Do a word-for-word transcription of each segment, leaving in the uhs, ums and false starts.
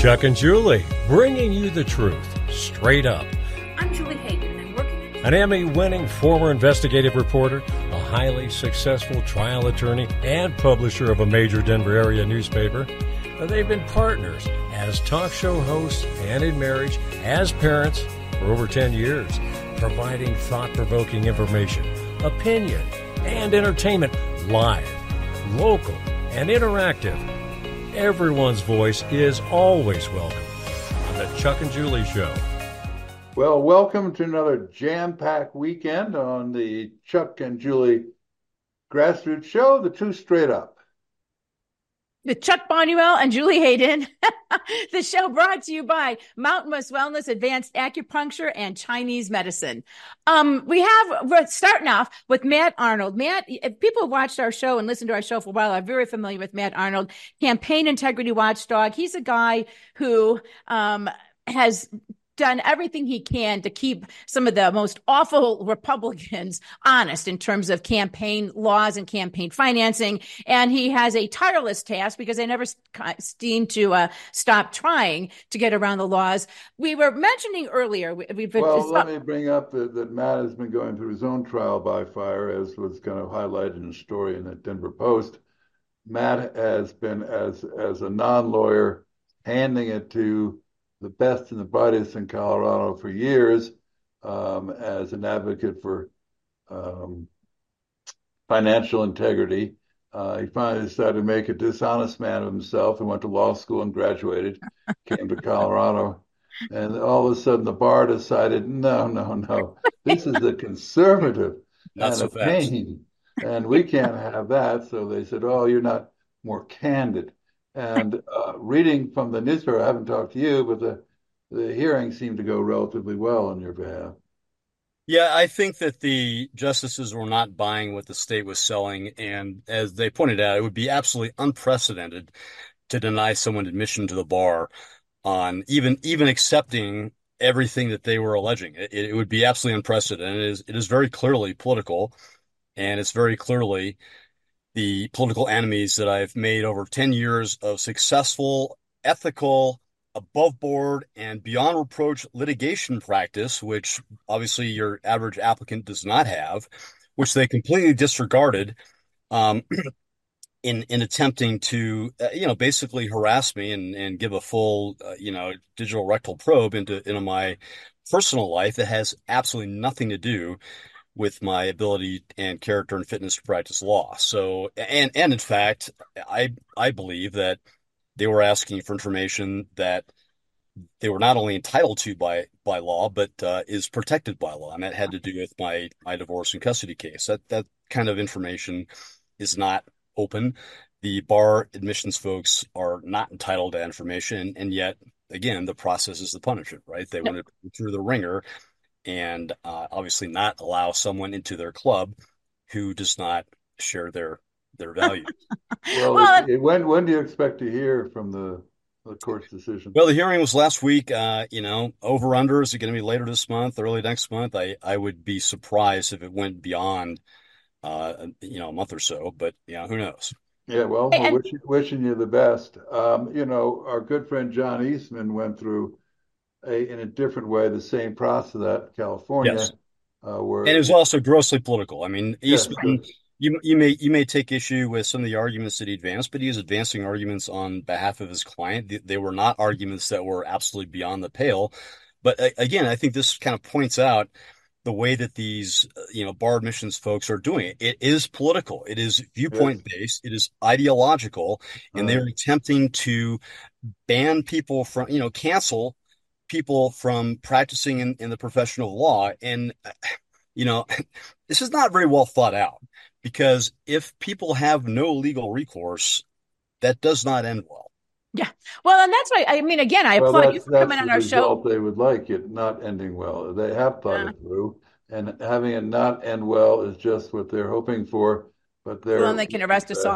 Chuck and Julie, bringing you the truth, straight up. I'm Julie Hayden, and working at... An Emmy-winning former investigative reporter, a highly successful trial attorney, and publisher of a major Denver area newspaper. They've been partners as talk show hosts and in marriage, as parents, for over ten years, providing thought-provoking information, opinion, and entertainment live, local, and interactive. Everyone's voice is always welcome on the Chuck and Julie Show. Well, welcome to another jam-packed weekend on the Chuck and Julie Grassroots Show, the two straight up. The Chuck Bonniwell and Julie Hayden. The show brought to you by Mountain West Wellness, Advanced Acupuncture, and Chinese Medicine. Um, we have, we're starting off with Matt Arnold. Matt, if people have watched our show and listened to our show for a while, are very familiar with Matt Arnold, campaign integrity watchdog. He's a guy who um, has done everything he can to keep some of the most awful Republicans honest in terms of campaign laws and campaign financing. And he has a tireless task because they never seem to uh, stop trying to get around the laws. We were mentioning earlier. We, we've been, well, let me bring up that, that Matt has been going through his own trial by fire, as was kind of highlighted in a story in the Denver Post. Matt has been, as, as a non-lawyer, handing it to the best and the brightest in Colorado for years, um, as an advocate for um, financial integrity. Uh, he finally decided to make a dishonest man of himself and went to law school and graduated, came to Colorado. And all of a sudden the bar decided, no, no, no, this is a conservative Not and so a fast. pain, and we can't have that. So they said, oh, you're not more candid. And uh, reading from the newspaper, I haven't talked to you, but the, the hearing seemed to go relatively well on your behalf. Yeah, I think that the justices were not buying what the state was selling. And as they pointed out, it would be absolutely unprecedented to deny someone admission to the bar on even even accepting everything that they were alleging. It, it would be absolutely unprecedented. It is, it is very clearly political, and it's very clearly the political enemies that I've made over ten years of successful, ethical, above board, and beyond reproach litigation practice, which obviously your average applicant does not have, which they completely disregarded um, in in attempting to, uh, you know, basically harass me and, and give a full, uh, you know, digital rectal probe into, into my personal life that has absolutely nothing to do with my ability and character and fitness to practice law. So, and, and in fact, I, I believe that they were asking for information that they were not only entitled to by, by law, but, uh, is protected by law. And that had to do with my, my divorce and custody case. That, that kind of information is not open. The bar admissions folks are not entitled to that information. And yet, again, the process is the punishment, right? They want to go through the ringer and uh, obviously not allow someone into their club who does not share their their values. Well, Well, it, it, when when do you expect to hear from the, the court's decision? Well, the hearing was last week. Uh, you know, over under, is it going to be later this month, early next month? I, I would be surprised if it went beyond, uh, you know, a month or so. But, you know, who knows? Yeah, well, Hey, we're and- wishing, wishing you the best. Um, you know, our good friend John Eastman went through A, in a different way, the same process at California, Yes. uh, where And it was also grossly political. I mean, Yes, Eastman, yes. you you may you may take issue with some of the arguments that he advanced, but he was advancing arguments on behalf of his client. They, they were not arguments that were absolutely beyond the pale. But uh, again, I think this kind of points out the way that these, uh, you know, bar admissions folks are doing it. It is political. It is viewpoint based. It is ideological, and Right. they're attempting to ban people from, you know, cancel people from practicing in, in the profession of law. And, you know, this is not very well thought out, because if people have no legal recourse, that does not end well. yeah. Well, and that's why, I mean, again, I Well, applaud that's, you for that's coming the on our show. result they would like, it not ending well. They have thought Yeah. it through, and having it not end well is just what they're hoping for. But they're Well, and they can arrest us uh, all.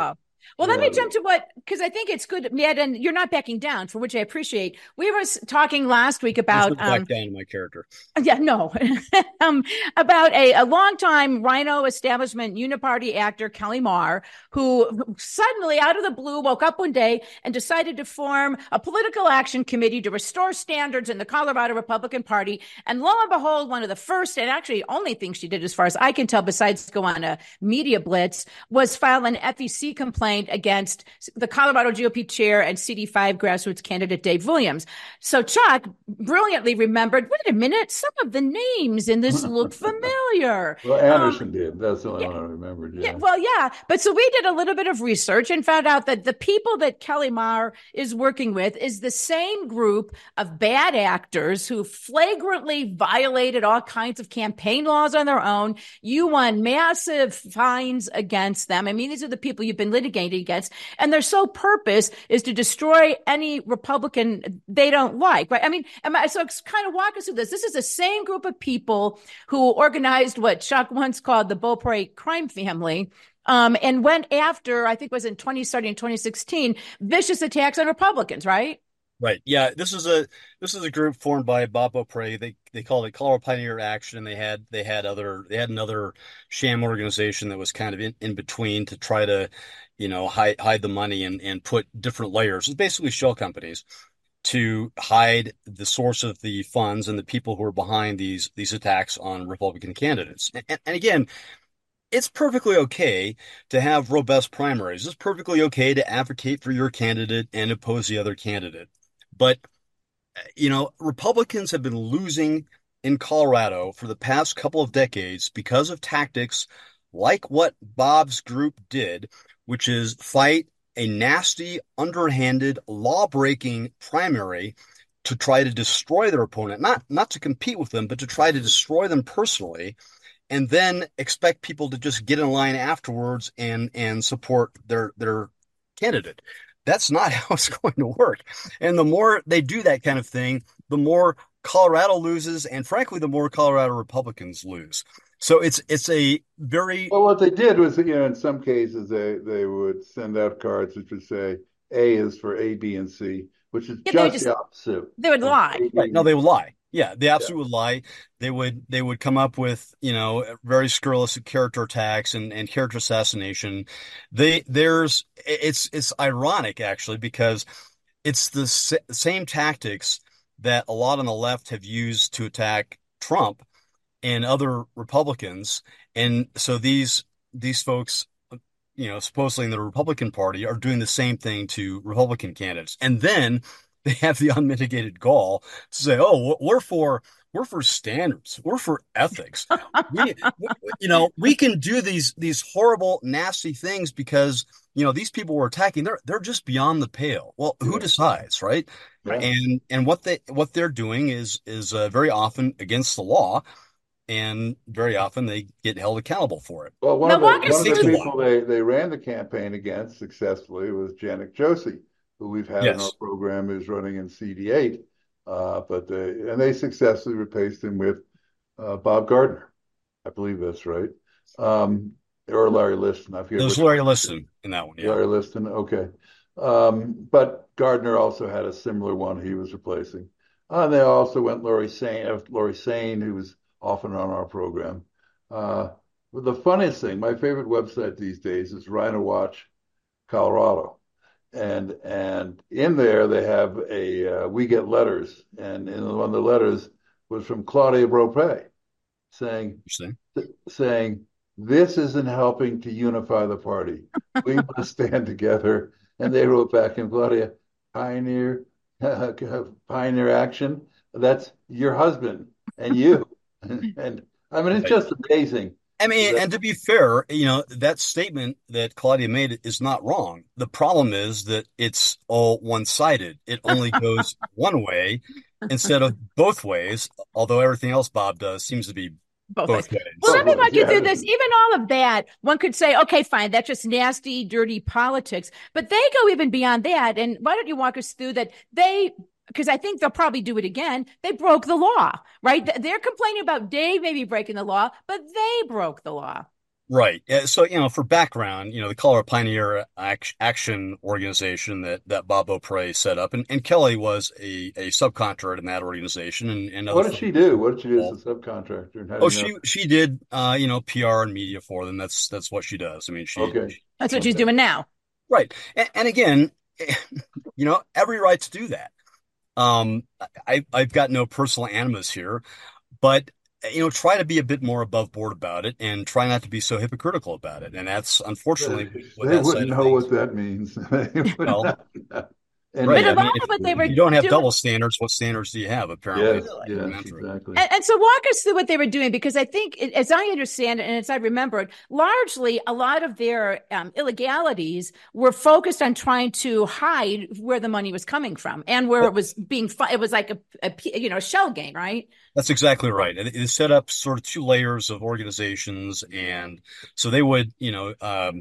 Well, Yeah. let me jump to what, because I think it's good, Matt, and you're not backing down, for which I appreciate. We were talking last week about back um, down to my character. Yeah, no, um, about a, a longtime Rhino establishment uniparty actor, Kelly Marr, who suddenly out of the blue woke up one day and decided to form a political action committee to restore standards in the Colorado Republican Party. And lo and behold, one of the first and actually only things she did, as far as I can tell, besides go on a media blitz, was file an F E C complaint against the Colorado G O P chair and C D five grassroots candidate Dave Williams. So Chuck brilliantly remembered, wait a minute, some of the names in this look familiar. Well, Anderson um, did. That's the only yeah, one I remembered. Yeah. yeah. Well, yeah. But so we did a little bit of research and found out that the people that Kelly Marr is working with is the same group of bad actors who flagrantly violated all kinds of campaign laws on their own. You won massive fines against them. I mean, these are the people you've been litigating against, and their sole purpose is to destroy any Republican they don't like, right? I mean, am I, so kind of walk us through this. This is the same group of people who organized what Chuck once called the Beaupre crime family, um, and went after, I think it was in twenty, starting in twenty sixteen, vicious attacks on Republicans, right? Right. Yeah. This is a this is a group formed by Bob Beaupre. They they called it Colorado Pioneer Action. They had they had other they had another sham organization that was kind of in, in between to try to, you know, hide hide the money and and put different layers. It's basically shell companies to hide the source of the funds and the people who are behind these these attacks on Republican candidates. And, and again, it's perfectly okay to have robust primaries. It's perfectly okay to advocate for your candidate and oppose the other candidate. But, you know, Republicans have been losing in Colorado for the past couple of decades because of tactics like what Bob's group did, which is fight a nasty, underhanded, law-breaking primary to try to destroy their opponent, not not to compete with them, but to try to destroy them personally, and then expect people to just get in line afterwards and and support their their candidate. That's not how it's going to work. And the more they do that kind of thing, the more Colorado loses, and frankly, the more Colorado Republicans lose. So it's it's a very Well, what they did was, you know, in some cases they they would send out cards which would say A is for A, B, and C, which is Yeah, they would just just- the opposite. They would lie. right. No, they would lie. Yeah, they absolutely would lie. They would they would come up with, you know, very scurrilous character attacks and, and character assassination. They there's it's it's ironic actually, because it's the sa- same tactics that a lot on the left have used to attack Trump and other Republicans. And so these these folks, you know, supposedly in the Republican Party are doing the same thing to Republican candidates. And then they have the unmitigated gall to say, "Oh, we're for we're for standards. We're for ethics. We, you know, we can do these these horrible, nasty things because, you know, these people we're attacking, they're they're just beyond the pale." Well, who decides, right? Yeah. And and what they what they're doing is is uh, very often against the law, and very often they get held accountable for it. Well, one Now, of the, walk us one of the through- people they, they ran the campaign against successfully was Janet Josie, who we've had in Yes. our program, who's running in C D eight. Uh, but they, and they successfully replaced him with uh, Bob Gardner. I believe that's right. Um, or Larry Liston. I forget. There's which Larry one. Liston in that one. Yeah. Larry Liston. Okay. Um, but Gardner also had a similar one he was replacing. Uh, they also went Lori Sane, uh, Lori Sane, who was often on our program. Uh, the funniest thing, my favorite website these days is Rhino Watch Colorado. And and in there they have a uh, we get letters, and in one of the letters was from Claudia Beaupre saying Interesting. saying this isn't helping to unify the party. We must stand together. And they wrote back in, Claudia, pioneer uh, pioneer action. That's your husband and you. And I mean, it's just amazing. I mean, and to be fair, you know, that statement that Claudia made is not wrong. The problem is that it's all one-sided. It only goes one way instead of both ways, although everything else Bob does seems to be Both both ways. ways. Well, let me Both walk you ways, through yeah. this. Even all of that, one could say, okay, fine, that's just nasty, dirty politics. But they go even beyond that. And why don't you walk us through that? They, because I think they'll probably do it again. They broke the law, right? They're complaining about Dave maybe breaking the law, but they broke the law. Right. Yeah, so, you know, for background, you know, the Colorado Pioneer Ac Action organization that that Bob O'Prey set up, and, and Kelly was a, a subcontractor in that organization, and, and other What did folks she do? What did she do as a involved. subcontractor? And how do Oh, you know? she she did uh, you know, P R and media for them. That's that's what she does. I mean, she, Okay. she That's what she's Okay. doing now. right. And, and again, you know, every right to do that. Um, I I've got no personal animus here, but you know, try to be a bit more above board about it and try not to be so hypocritical about it. And that's unfortunately with They that side wouldn't of know things. what that means. They would Well, not know. right. But a I Anyway, lot mean, of if, what they if were you don't have doing. double standards, what standards do you have? Apparently, yes, Absolutely. yes, elementary. exactly. And, and so walk us through what they were doing, because I think, it- as I understand it, and as I remember it, largely a lot of their um, illegalities were focused on trying to hide where the money was coming from and where it was being. Fu- it was like a, a you know shell game, right? That's exactly right. It, it set up sort of two layers of organizations, and so they would, you know, um,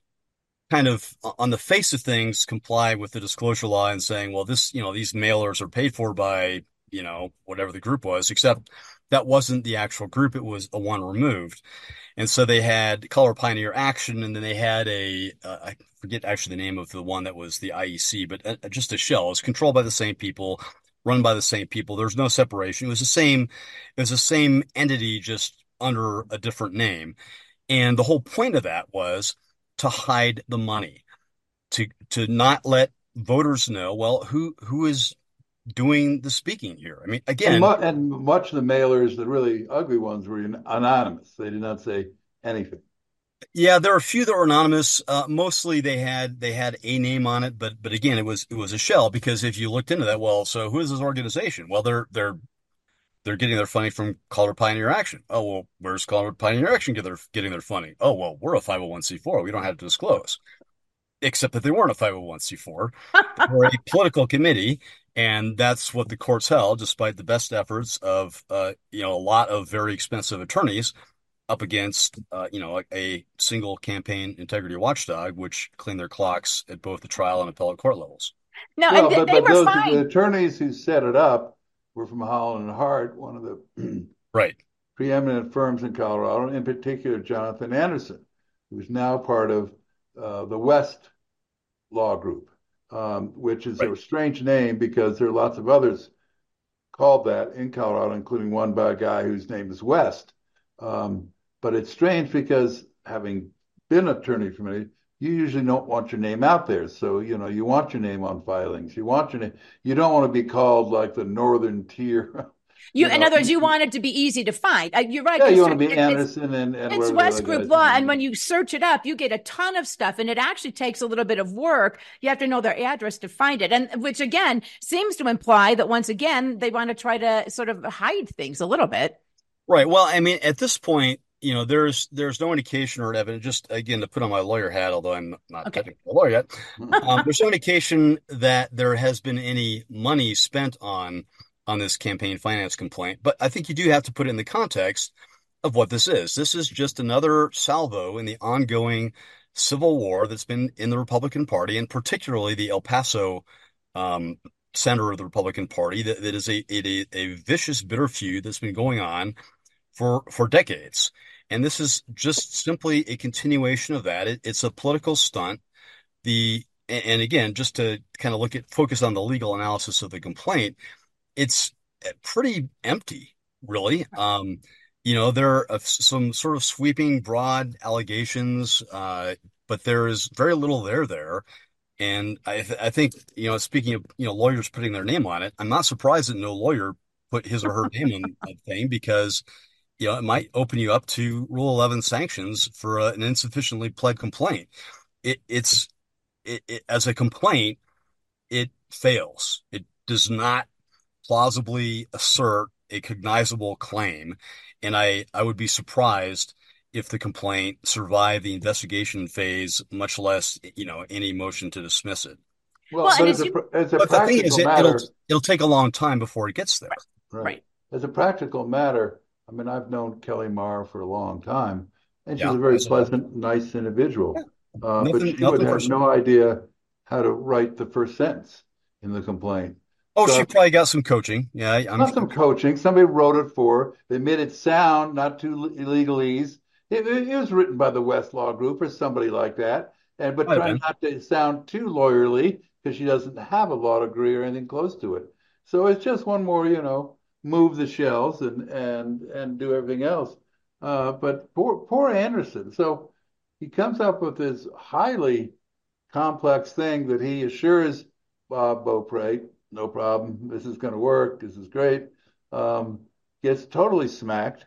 kind of on the face of things comply with the disclosure law and saying, well, this, you know, these mailers are paid for by, you know, whatever the group was, except that wasn't the actual group. It was a one removed. And so they had Color Pioneer Action, and then they had a, uh, I forget actually the name of the one that was the I E C, but uh, just a shell. It was controlled by the same people, run by the same people. There's no separation. It was the same, it was the same entity, just under a different name. And the whole point of that was to hide the money, to to not let voters know, well, who who is doing the speaking here. I mean, And, mu again, and much of the mailers, the really ugly ones, were anonymous. They did not say anything. yeah, there are a few that were anonymous. Uh, mostly they had they had a name on it, but but again, it was it was a shell because if you looked into that, well, so who is this organization? Well, they're they're they're getting their funding from Colorado Pioneer Action. Oh, well, where's Colorado Pioneer Action get their, getting their funding? Oh, well, we're a five oh one c four. We don't have to disclose. Except that they weren't a five oh one c four. They were a political committee, and that's what the courts held, despite the best efforts of uh, you know, a lot of very expensive attorneys up against uh, you know, a, a single campaign integrity watchdog, which cleaned their clocks at both the trial and appellate court levels. No, and Well, th- but they but were those the fine. attorneys who set it up were from Holland and Hart, one of the Right. preeminent firms in Colorado, in particular Jonathan Anderson, who's now part of uh, the West Law Group, um, which is Right. a strange name because there are lots of others called that in Colorado, including one by a guy whose name is West. Um, but it's strange because having been attorney for many, you usually don't want your name out there. So, you know, you want your name on filings. You want your name. You don't want to be called like the Northern Tier. You, You in know, other words, you want it to be easy to find. Uh, you're right. yeah, There's you want to certain, be it, it's Anderson and, and it's whatever the West other Group guy's Law, name and is. when you search it up, you get a ton of stuff, and it actually takes a little bit of work. You have to know their address to find it, and which again seems to imply that once again they want to try to sort of hide things a little bit. Right. Well, I mean, at this point, you know, there's there's no indication or evidence, just again to put on my lawyer hat, although I'm not Okay. technically a lawyer yet, um, there's no indication that there has been any money spent on on this campaign finance complaint. But I think you do have to put it in the context of what this is. This is just another salvo in the ongoing civil war that's been in the Republican Party, and particularly the El Paso um, center of the Republican Party. That, that is a, a a vicious, bitter feud that's been going on for for decades. And this is just simply a continuation of that. It, it's a political stunt. The and again, just to kind of look at focus on the legal analysis of the complaint, it's pretty empty, really. Um, you know, there are some sort of sweeping, broad allegations, uh, but there is very little there there. And I, th I think, you know, speaking of, you know, lawyers putting their name on it, I'm not surprised that no lawyer put his or her name on the thing because you know, it might open you up to Rule eleven sanctions for uh, an insufficiently pled complaint. It, it's it, it, as a complaint, it fails. It does not plausibly assert a cognizable claim, and I I would be surprised if the complaint survived the investigation phase, much less, you know, any motion to dismiss it. Well, Well, and but as as a you as a But the thing is, practical it, it'll matter, it'll take a long time before it gets there. right? right. As a practical matter, I mean, I've known Kelly Marr for a long time, and she's Yeah, a very as a, pleasant, nice yeah, individual. Uh, but nothing she would nothing have personal. no idea how to write the first sentence in the complaint. Oh, she So probably got some coaching. Yeah, I'm not some coaching. Somebody wrote it for her. They made it sound not too legalese, It, it was written by the Westlaw Group or somebody like that, and but Might have trying been. not to sound too lawyerly because she doesn't have a law degree or anything close to it. So it's just one more, you know, move the shells and and and do everything else. Uh, but poor poor Anderson. So he comes up with this highly complex thing that he assures Bob Beaupre, no problem, this is going to work, this is great. Um, gets totally smacked.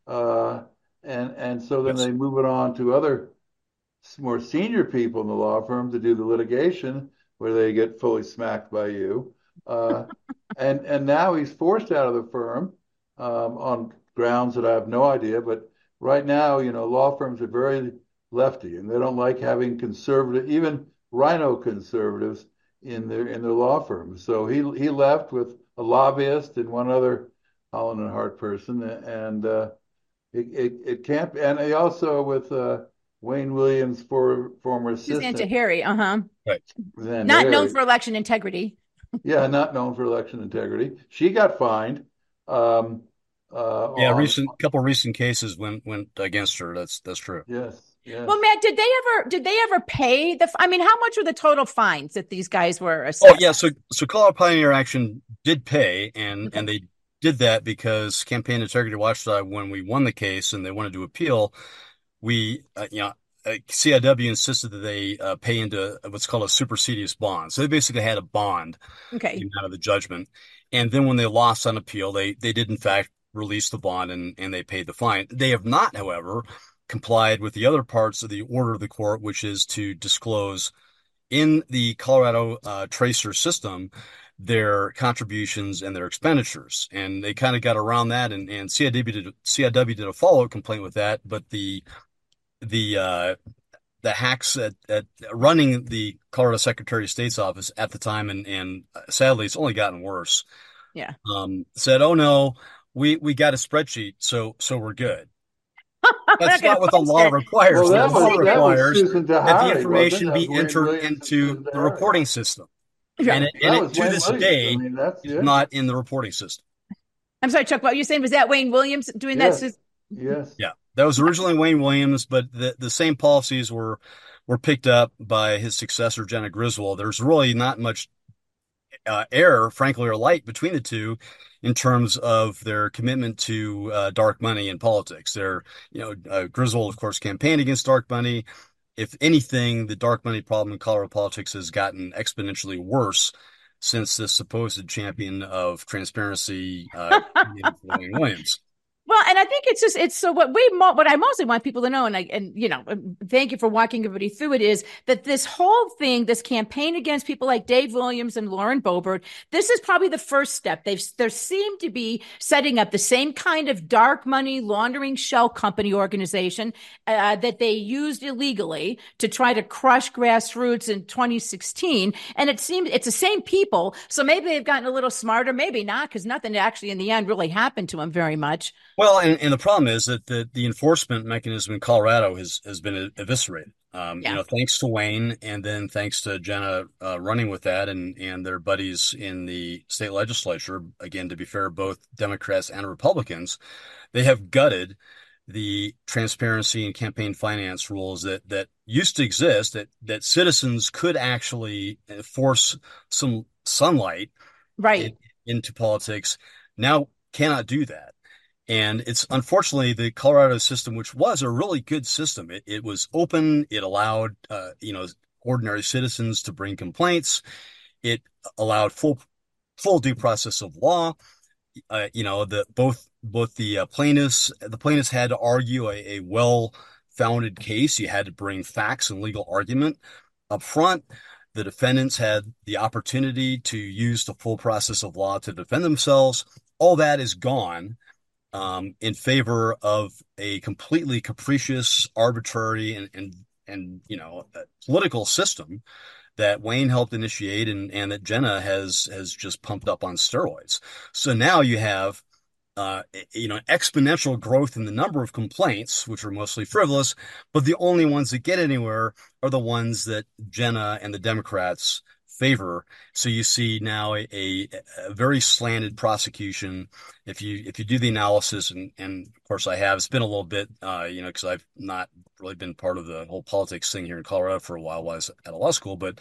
Uh, and and so then Yes. they move it on to other more senior people in the law firm to do the litigation where they get fully smacked by you. Uh, and and now he's forced out of the firm um, on grounds that I have no idea. But right now, you know, law firms are very lefty, and they don't like having conservative, even rhino conservatives in their in their law firms. So he he left with a lobbyist and one other Holland and Hart person, and uh, it, it it can't. And he also with uh, Wayne Williams, for former Suzanne assistant, Tahiri, uh-huh. Right. Suzanne Not known Tahiri. for election integrity. Yeah, not known for election integrity. She got fined. Um, uh, Yeah, on recent couple recent cases went went against her. That's that's true. yes, yes. Well, Matt, did they ever did they ever pay the? I mean, how much were the total fines that these guys were Oh assessed? yeah, so so Colorado Pioneer Action did pay, and Okay. and they did that because Campaign Integrity Watchdog, when we won the case and they wanted to appeal, we uh, you know uh, C I W insisted that they uh, pay into what's called a supersedious bond. So they basically had a bond Okay. came out of the judgment, and then when they lost on appeal, they they did in fact release the bond and and they paid the fine. They have not, however, complied with the other parts of the order of the court, which is to disclose in the Colorado uh, tracer system their contributions and their expenditures. And they kind of got around that, and, and C I W did C I W did a follow-up complaint with that, but the the uh, the hacks at, at running the Colorado Secretary of State's office at the time, and and sadly it's only gotten worse. Yeah. Um, said, "Oh no, we we got a spreadsheet, so so we're good." We're That's not not gonna what the post law it. requires. Well, The that law was that was requires Susan that the Tahari, wasn't it? information That was be Wayne entered Williams and into Susan the Tahari. reporting system, and Right. it, and That it was to Wayne this Williams. I day mean, that's is yeah, not in the reporting system. I'm sorry, Chuck. What you saying was that Wayne Williams doing that? yes, Sus- yes. Yeah, that was originally Wayne Williams, but the the same policies were were picked up by his successor, Jenna Griswold. There's really not much uh, error, frankly, or light between the two in terms of their commitment to uh, dark money in politics. They're, you know, uh, Griswold, of course, campaigned against dark money. If anything, the dark money problem in Colorado politics has gotten exponentially worse since this supposed champion of transparency, uh, Wayne Williams. Well, and I think it's just it's so what we mo- what I mostly want people to know, and I and you know, thank you for walking everybody through it, is that this whole thing, this campaign against people like Dave Williams and Lauren Boebert, this is probably the first step. They've there seem to be setting up the same kind of dark money laundering shell company organization uh, that they used illegally to try to crush grassroots in twenty sixteen, and it seems it's the same people. So maybe they've gotten a little smarter, maybe not, because nothing actually in the end really happened to them very much. Well, and, and the problem is that the, the enforcement mechanism in Colorado has, has been eviscerated. Um, Yeah. You know, thanks to Wayne, and then thanks to Jenna uh, running with that, and and their buddies in the state legislature. Again, to be fair, both Democrats and Republicans, they have gutted the transparency and campaign finance rules that that used to exist, that that citizens could actually force some sunlight Right. in, into politics. Now cannot do that. And it's unfortunately the Colorado system, which was a really good system. It, it was open. It allowed, uh, you know, ordinary citizens to bring complaints. It allowed full, full due process of law. Uh, you know, the both both the uh, plaintiffs, the plaintiffs had to argue a, a well-founded case. You had to bring facts and legal argument up front. The defendants had the opportunity to use the full process of law to defend themselves. All that is gone. Um, in favor of a completely capricious, arbitrary, and and and you know, political system that Wayne helped initiate, and and that Jenna has has just pumped up on steroids. So now you have, uh, you know, exponential growth in the number of complaints, which are mostly frivolous, but the only ones that get anywhere are the ones that Jenna and the Democrats favor. So you see now a, a, a very slanted prosecution. If you if you do the analysis, and, and of course I have, it's been a little bit, uh, you know, because I've not really been part of the whole politics thing here in Colorado for a while while I was at a law school, but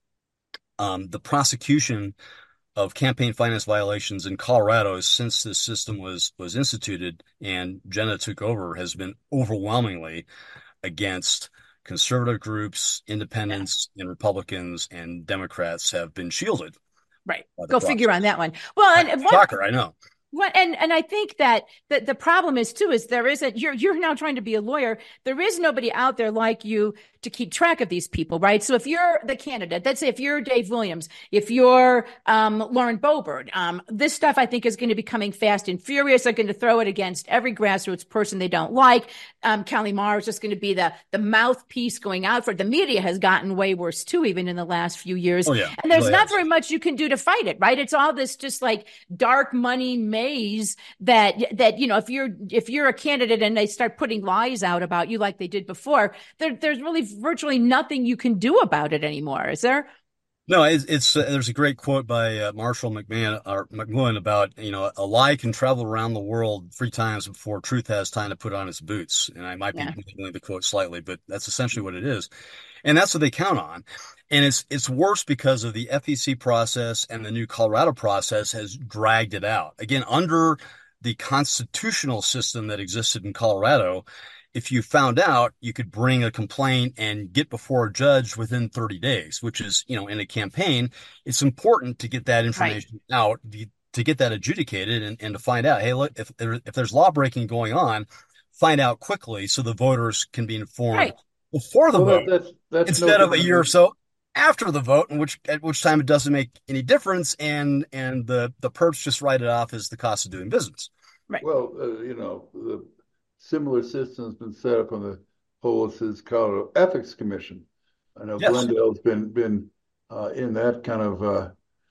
um, the prosecution of campaign finance violations in Colorado since this system was was instituted and Jenna took over has been overwhelmingly against conservative groups, independents, yeah. and Republicans and Democrats have been shielded. Right. Go process. Figure on that one. Well, and shocker, I know. Well, and and I think that the, the problem is too is there isn't you're you're now trying to be a lawyer. There is nobody out there like you to keep track of these people, right? So if you're the candidate, let's say if you're Dave Williams, if you're um, Lauren Boebert, um, this stuff I think is going to be coming fast and furious. They're going to throw it against every grassroots person they don't like. Um, Kelly Maher is just going to be the the mouthpiece going out for it. The media has gotten way worse too, even in the last few years. Oh, yeah. And there's really not is. very much you can do to fight it, right? It's all this just like dark money maze that that you know if you're if you're a candidate and they start putting lies out about you like they did before, there, there's really virtually nothing you can do about it anymore, is there? No, it's, it's uh, there's a great quote by uh, Marshall McMahon or McLuhan about, you know, a lie can travel around the world three times before truth has time to put on its boots. And I might be yeah. moving the quote slightly, but that's essentially what it is. And that's what they count on. And it's it's worse because of the F E C process, and the new Colorado process has dragged it out. Again, under the constitutional system that existed in Colorado, if you found out, you could bring a complaint and get before a judge within thirty days, which is, you know, in a campaign, it's important to get that information right. out, to get that adjudicated and, and to find out, hey, look, if there, if there's law breaking going on, find out quickly so the voters can be informed right. before the well, vote that's, that's instead no of a year or so after the vote, in which at which time it doesn't make any difference, and and the the perps just write it off as the cost of doing business. Right. Well, uh, you know, the similar system has been set up on the Polis's Colorado Ethics Commission. I know yes. Glendale's been been uh, in that kind of uh,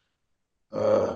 uh,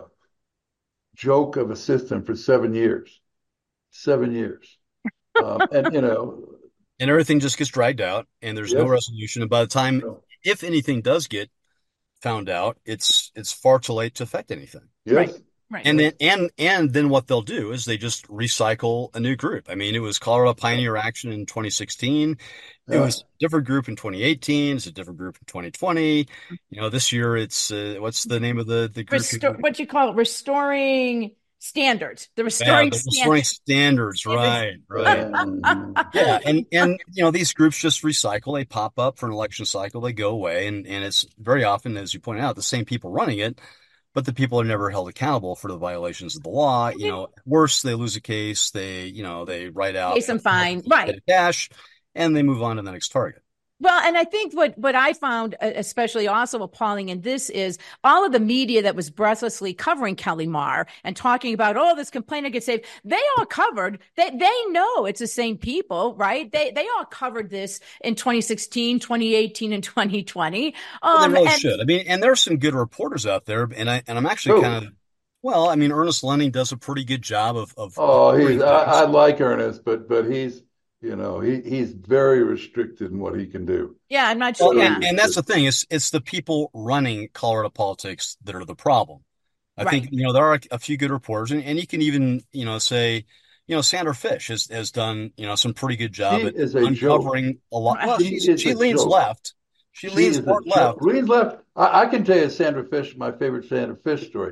joke of a system for seven years. Seven years, um, and you know, and everything just gets dragged out, and there's yes. no resolution. And by the time, no. if anything does get found out, it's it's far too late to affect anything. Yes. Right. Right. And then and and then what they'll do is they just recycle a new group. I mean, it was Colorado Pioneer Action in twenty sixteen. It yeah. was a different group in twenty eighteen. It's a different group in twenty twenty. You know, this year it's uh, what's the name of the the group? Restor- what you call it? Restoring Standards. The restoring, yeah, the restoring standards. standards. Right, right. yeah, and and you know, these groups just recycle. They pop up for an election cycle. They go away, and and it's very often, as you pointed out, the same people running it. But the people are never held accountable for the violations of the law. You know, worse, they lose a case. They, you know, they write out pay some fine, right? Cash, and they move on to the next target. Well, and I think what, what I found especially also appalling in this is all of the media that was breathlessly covering Kelly Maher and talking about, oh, this complainant gets saved. They all covered, they, they know it's the same people, right? They, they all covered this in twenty sixteen, twenty eighteen, and twenty twenty. Um, well, they really and, should. I mean, and there's some good reporters out there, and I, and I'm actually oh. kind of, well, I mean, Ernest Lenning does a pretty good job of, of, oh, he's, I, I like Ernest, but, but he's, You know, he, he's very restricted in what he can do. Yeah, I'm not sure. Well, yeah. and, and that's the thing. It's it's the people running Colorado politics that are the problem. I right. think, you know, there are a few good reporters, and, and you can even, you know, say, you know, Sandra Fish has, has done, you know, some pretty good job she at is a uncovering joke. a lot. Well, she she, she leans joke. left. She, she leans more left. Leans left. I, I can tell you Sandra Fish, my favorite Sandra Fish story.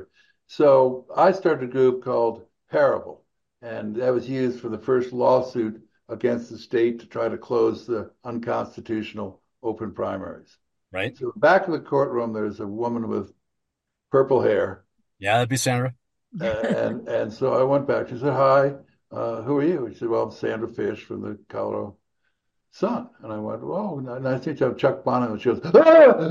So I started a group called Parable, and that was used for the first lawsuit against the state to try to close the unconstitutional open primaries. Right. So back in the courtroom, there's a woman with purple hair. Yeah, that'd be Sandra. uh, and and so I went back. She said, hi, uh, who are you? She said, well, I'm Sandra Fish from the Colorado Sun. And I went, whoa, nice to meet you. I'm Chuck Bonham. And she goes, ah, ah,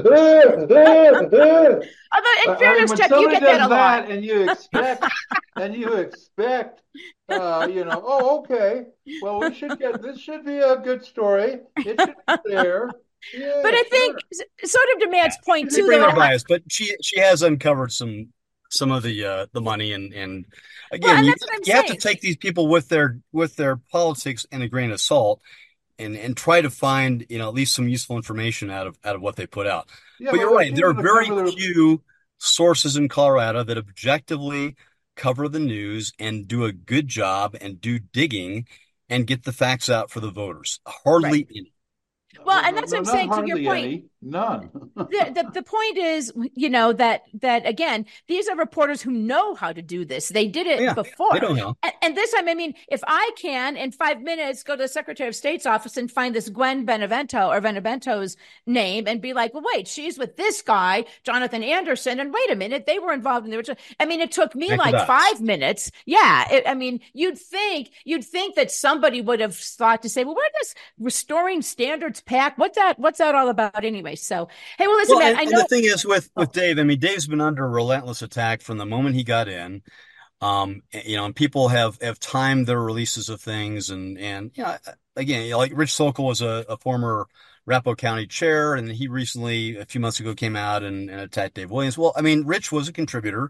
ah, ah. Although, in fairness, I mean, Chuck, you get that a lot. And you expect, and you expect, uh, you know, oh, okay. Well, we should get, this should be a good story. It should be there. Yeah, but I sure. think, sort of to Matt's yeah. point, they too. Bring though, our bias, but she she has uncovered some some of the uh, the money, and and again, well, and you, that's what I'm you have to take these people with their with their politics in a grain of salt. and and try to find, you know, at least some useful information out of out of what they put out. Yeah, But but you're look, right. you There are want to very cover the few sources in Colorado that objectively cover the news and do a good job and do digging and get the facts out for the voters. Right. Hardly any. Well, no, and no, that's what no, I'm not saying to your hardly point. any, none. the, the the point is, you know, that that again, these are reporters who know how to do this. They did it Yeah, before. they don't know. And, and this time, I mean, if I can in five minutes go to the Secretary of State's office and find this Gwen Benevento or Benevento's name and be like, well, wait, she's with this guy, Jonathan Anderson, and wait a minute, they were involved in the original. I mean, it took me like five minutes. Yeah, it, I mean, you'd think you'd think that somebody would have thought to say, well, where does Restoring Standards PAC? What's that? What's that all about anyway? So, hey, well, listen, Well, man, and, I and know. the thing is with with Oh, Dave, I mean, Dave's been under relentless attack from the moment he got in. Um, you know, and people have have timed their releases of things, and and you know, again, you know, like Rich Sokol was a, a former Arapahoe County chair, and he recently, a few months ago, came out and, and attacked Dave Williams. Well, I mean, Rich was a contributor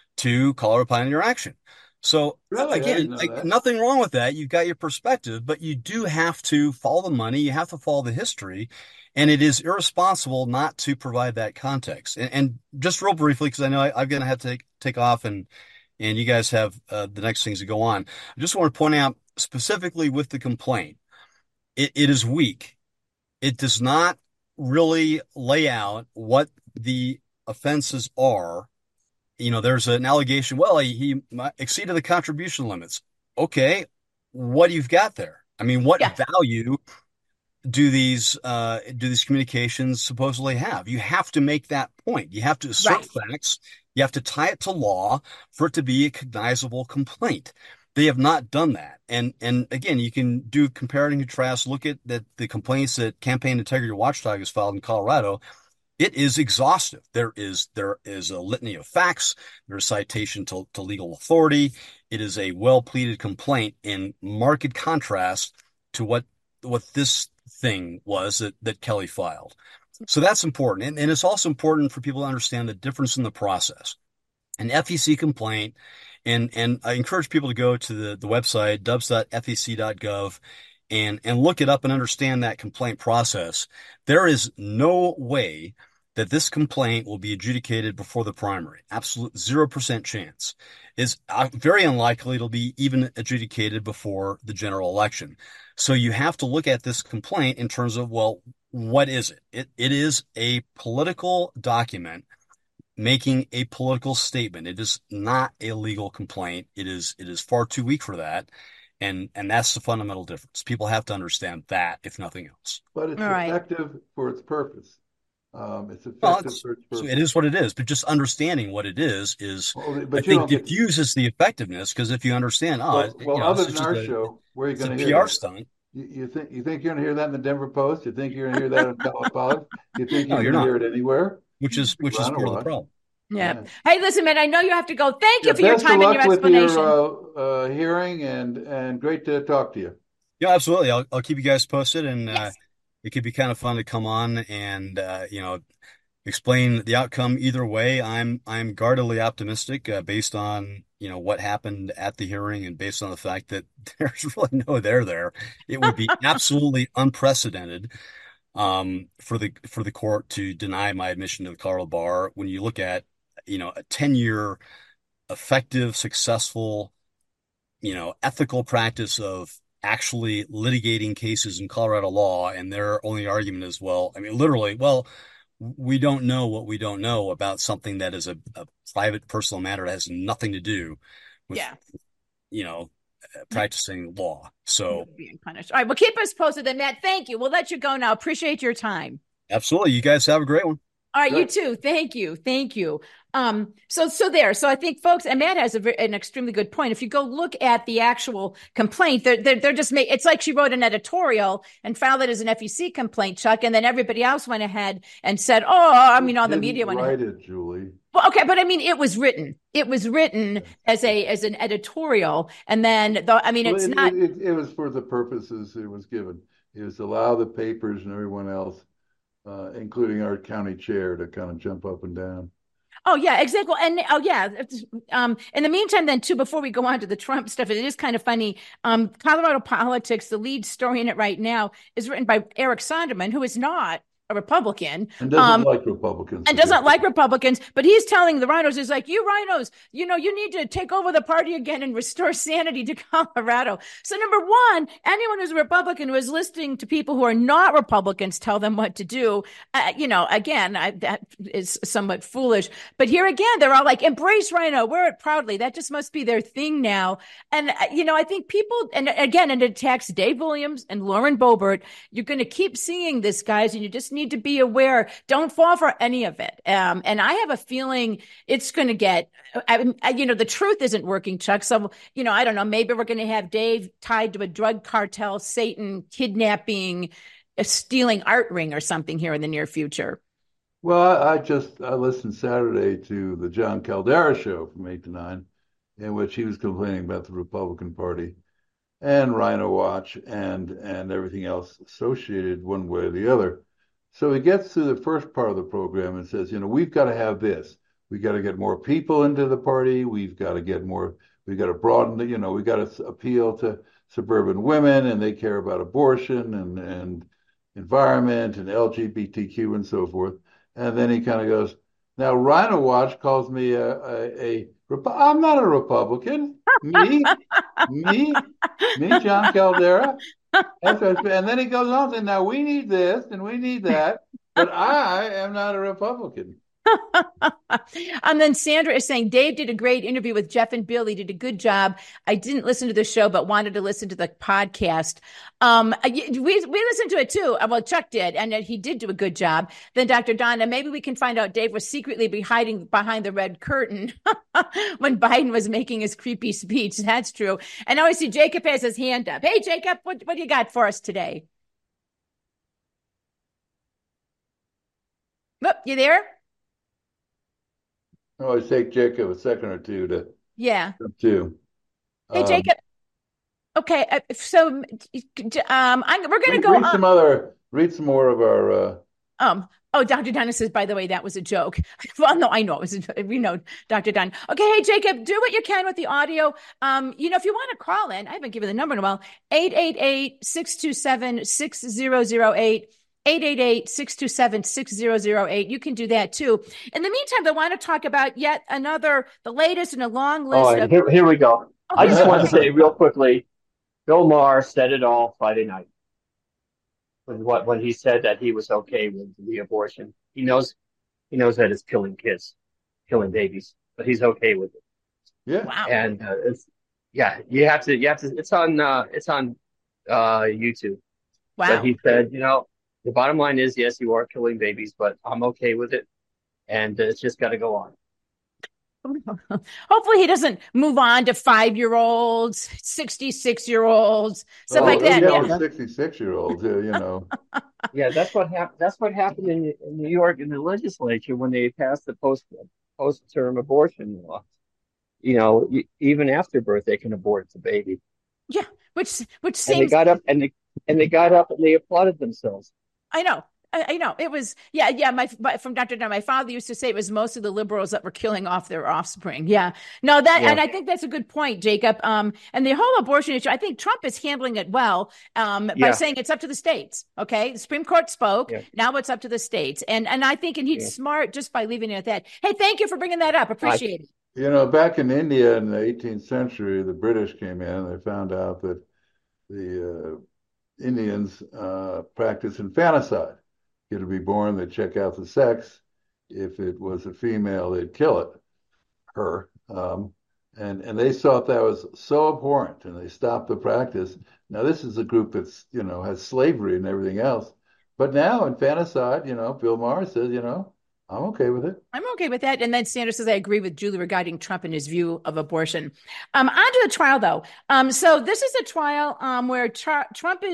to Colorado Pioneer Action. So Really, I again, didn't know like, that. nothing wrong with that. You've got your perspective, but you do have to follow the money. You have to follow the history. And it is irresponsible not to provide that context. And, and just real briefly, because I know I, I'm going to have to take, take off and and you guys have uh, the next things to go on. I just want to point out specifically with the complaint, it, it is weak. It does not really lay out what the offenses are. You know, there's an allegation, well, he, he exceeded the contribution limits. Okay, what do you've got there? I mean, what yeah, value do these uh, do these communications supposedly have? You have to make that point. You have to assert right. facts. You have to tie it to law for it to be a cognizable complaint. They have not done that. And and again, you can do comparative contrast. Look at that the complaints that Campaign Integrity Watchdog has filed in Colorado. It is exhaustive. There is there is a litany of facts. There's citation to, to legal authority. It is a well pleaded complaint in marked contrast to what what this thing was that, that Kelly filed. So that's important. And, and it's also important for people to understand the difference in the process. An F E C complaint, and, and I encourage people to go to the, the website, dubs dot F E C dot gov, and, and look it up and understand that complaint process. There is no way that this complaint will be adjudicated before the primary. Absolute zero percent chance. Is very unlikely it'll be even adjudicated before the general election. So you have to look at this complaint in terms of, well, what is it? It it is a political document making a political statement. It is not a legal complaint. It is it is far too weak for that. And and that's the fundamental difference. People have to understand that, if nothing else. But it's All right. effective for its purpose. Um, it's Well, effective it's, for its so purpose. it is what it is, but just understing what it is is, Well, I but you think, don't get, diffuses the effectiveness because if you understand, oh, well, it, you well, know, other it's than just our a, show, where are you it's a going to P hear R that? stunt. You, you think you think you're going to hear that in the Denver Post? You think you're going to hear that in Telepolitics? You think No, you're you're going to not, hear it anywhere? which is which is Ground part of the watch. problem. Yeah. Yeah. Hey, listen, man, I know you have to go. Thank Yeah. you for your Best of time and luck your with explanation. your uh, uh, hearing, and and great to talk to you. Yeah, absolutely. I'll I'll keep you guys posted, and uh, Yes. it could be kind of fun to come on and uh, you know, explain the outcome either way. I'm I'm guardedly optimistic uh, based on, you know, what happened at the hearing and based on the fact that there's really no there there. It would be absolutely unprecedented um, for the for the court to deny my admission to the Colorado Bar when you look at, you know, a ten year effective, successful, you know, ethical practice of actually litigating cases in Colorado law, and their only argument is, well, I mean, literally, well, we don't know what we don't know about something that is a, a private personal matter that has nothing to do with, Yeah. you know, practicing law. So Being punished. All right. Well, keep us posted then, Matt. Thank you. We'll let you go now. Appreciate your time. absolutely. You guys have a great one. All right, you Good. too. Thank you. Thank you. Um, so, so there. So I think folks, and Matt has a, ve- an extremely good point. If you go look at the actual complaint, they're, they're, they're just make, it's like she wrote an editorial and filed it as an F E C complaint, Chuck. And then everybody else went ahead and said, oh, I mean, all the Didn't media went write ahead. it, Julie. Well, okay. But I mean, it was written, it was written as a, as an editorial. And then the, I mean, Well, it's it, not, it, it was for the purposes it was given. It was to allow the papers and everyone else, uh, including our county chair, to kind of jump up and down. Oh, yeah, exactly. And oh, yeah. Um, in the meantime, then, too, before we go on to the Trump stuff, it is kind of funny. Um, Colorado Politics, the lead story in it right now, is written by Eric Sonderman, who is not a Republican. And doesn't um, like Republicans. And doesn't like Republicans, but he's telling the rhinos, is like, you rhinos, you know, you need to take over the party again and restore sanity to Colorado. So number one, anyone who's a Republican who is listening to people who are not Republicans tell them what to do, uh, you know, again, I, that is somewhat foolish. But here again, they're all like, embrace rhino, wear it proudly. That just must be their thing now. And, uh, you know, I think people, and again, and it attacks Dave Williams and Lauren Boebert. You're going to keep seeing this, guys, and you just need to be aware. Don't fall for any of it. Um, and I have a feeling it's going to get, I, I, you know, the truth isn't working, Chuck. So, you know, I don't know, maybe we're going to have Dave tied to a drug cartel, Satan, kidnapping, a stealing art ring or something here in the near future. Well, I, I just, I listened Saturday to the John Caldera show from eight to nine, in which he was complaining about the Republican Party and Rhino Watch and, and everything else associated one way or the other. So he gets to the first part of the program and says, you know, we've got to have this. We got to get more people into the party. We've got to get more, we've got to broaden the, you know, we got to appeal to suburban women, and they care about abortion and, and environment and L G B T Q and so forth. And then he kind of goes, now Rhino Watch calls me a, a, a I'm not a Republican. Me, me, me, John Caldera. That's what, and then he goes on saying, now we need this and we need that, but I am not a Republican. And then Sandra is saying, Dave did a great interview with Jeff and Bill. He did a good job. I didn't listen to the show, but wanted to listen to the podcast. Um, we, we listened to it too. Well, Chuck did, and he did do a good job. Then Doctor Donna, maybe we can find out Dave was secretly be hiding behind the red curtain when Biden was making his creepy speech. That's true. And now I see Jacob has his hand up. Hey, Jacob, what, what do you got for us today? Oh, you there? Oh, always take Jacob a second or two to yeah to. Hey, um, Jacob. Okay, uh, so um, I'm, we're going to go read on. some other, read some more of our. Uh... Um. Oh, Doctor Dunn says, by the way, that was a joke. Well, no, I know it was. A, we know Doctor Dunn. Okay, hey Jacob, do what you can with the audio. Um, you know, if you want to call in, I haven't given the number in a while. eight eight eight, six two seven, six zero zero eight. eight eight eight, six two seven, six zero zero eight. You can do that too. In the meantime, I want to talk about yet another, the latest in a long list. Oh, of- here, here we go. Oh, I just want to say real quickly, Bill Maher said it all Friday night. When what when he said that he was okay with the abortion. He knows he knows that it's killing kids, killing babies, but he's okay with it. Yeah. Wow. And uh, it's yeah, you have to you have to it's on uh, it's on uh, YouTube. Wow. But he said, you know, the bottom line is, yes, you are killing babies, but I'm okay with it. And uh, it's just got to go on. Hopefully he doesn't move on to five-year-olds, sixty-six-year-olds, stuff oh, like that. Yeah, sixty-six-year-olds, you know. Yeah, that's what happened. That's what happened in, in New York in the legislature when they passed the post post-term abortion law. You know, even after birth, they can abort the baby. Yeah, which which seems. And they got up and they and they got up and they applauded themselves. I know. I, I know. It was, yeah, yeah. My, from Doctor Dunn, my father used to say it was most of the liberals that were killing off their offspring. Yeah. No, that, yeah. And I think that's a good point, Jacob. Um, and the whole abortion issue, I think Trump is handling it well, um, by yeah. saying it's up to the states. Okay. The Supreme Court spoke. Yeah. Now it's up to the states. And, and I think, and he's yeah. smart just by leaving it at that. Hey, thank you for bringing that up. Appreciate I, it. You know, back in India in the eighteenth century, the British came in and they found out that the, uh, Indians, uh, practice infanticide. Kid to be born, they'd check out the sex. If it was a female, they'd kill it, her. Um, and and they thought that was so abhorrent, and they stopped the practice. Now this is a group that's, you know, has slavery and everything else. But now infanticide, you know, Bill Maher says, you know, I'm okay with it. I'm okay with that. And then Sanders says, I agree with Julie regarding Trump and his view of abortion. Um, on to the trial, though. Um, so this is a trial um, where tra- Trump is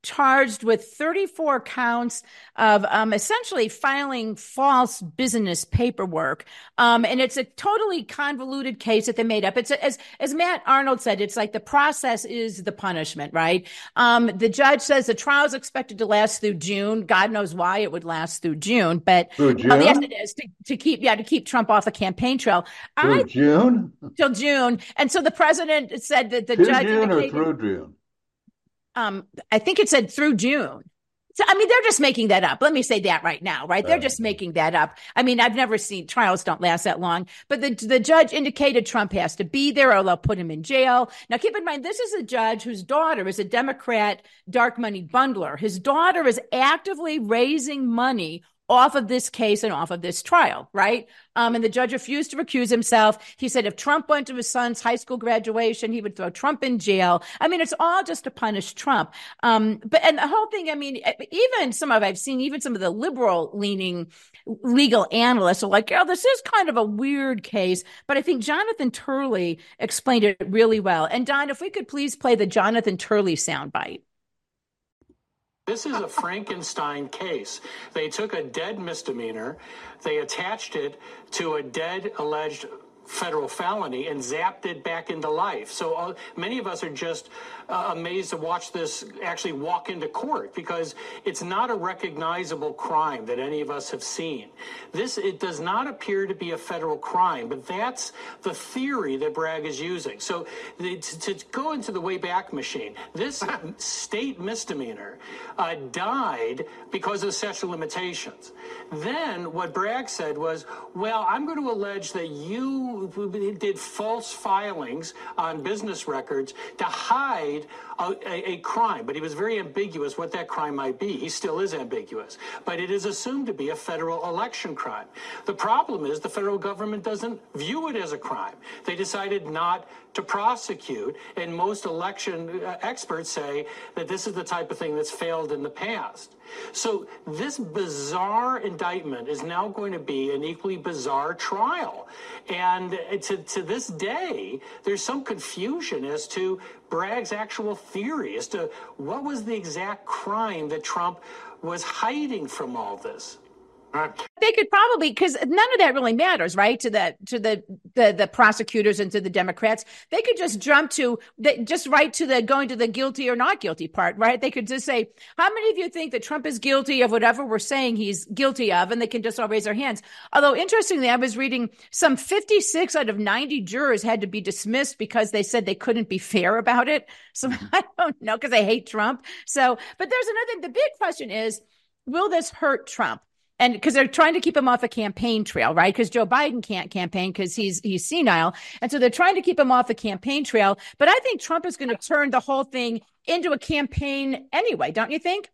charged with thirty-four counts of um, essentially filing false business paperwork. Um, and it's a totally convoluted case that they made up. It's a, as, as Matt Arnold said, it's like the process is the punishment, right? Um, the judge says the trial is expected to last through June. God knows why it would last through June, but through June? Well, yes, it is to, to keep, yeah, to keep Trump off the campaign trail. Through I, June? Till June. And so the president said that the to judge June or through June? Um, I think it said through June. So, I mean, they're just making that up. Let me say that right now, right? They're just making that up. I mean, I've never seen trials don't last that long, but the, the judge indicated Trump has to be there or they'll put him in jail. Now, keep in mind, this is a judge whose daughter is a Democrat dark money bundler. His daughter is actively raising money off of this case and off of this trial, right? Um, and the judge refused to recuse himself. He said if Trump went to his son's high school graduation, he would throw Trump in jail. I mean, it's all just to punish Trump. Um, but, and the whole thing, I mean, even some of, I've seen even some of the liberal leaning legal analysts are like, oh, this is kind of a weird case. But I think Jonathan Turley explained it really well. And Don, if we could please play the Jonathan Turley soundbite. This is a Frankenstein case. They took a dead misdemeanor, they attached it to a dead alleged federal felony and zapped it back into life. So uh, many of us are just uh, amazed to watch this actually walk into court because it's not a recognizable crime that any of us have seen. This, it does not appear to be a federal crime, but that's the theory that Bragg is using. So the, to, to go into the Wayback Machine, this state misdemeanor uh, died because of the statute of limitations. Then what Bragg said was, well, I'm going to allege that you did false filings on business records to hide a, a, a crime, but he was very ambiguous what that crime might be. He still is ambiguous, but it is assumed to be a federal election crime. The problem is the federal government doesn't view it as a crime. They decided not to prosecute, and most election experts say that this is the type of thing that's failed in the past. So this bizarre indictment is now going to be an equally bizarre trial. And to, to this day, there's some confusion as to Bragg's actual theory as to what was the exact crime that Trump was hiding from all this. They could probably, because none of that really matters, right? To the to the, the the prosecutors and to the Democrats, they could just jump to the, just right to the going to the guilty or not guilty part, right? They could just say, "How many of you think that Trump is guilty of whatever we're saying he's guilty of?" And they can just all raise their hands. Although interestingly, I was reading some fifty-six out of ninety jurors had to be dismissed because they said they couldn't be fair about it. So I don't know because they hate Trump. So, but there's another. The big question is, will this hurt Trump? And because they're trying to keep him off a campaign trail, right? Because Joe Biden can't campaign because he's he's senile. And so they're trying to keep him off the campaign trail. But I think Trump is going to turn the whole thing into a campaign anyway, don't you think?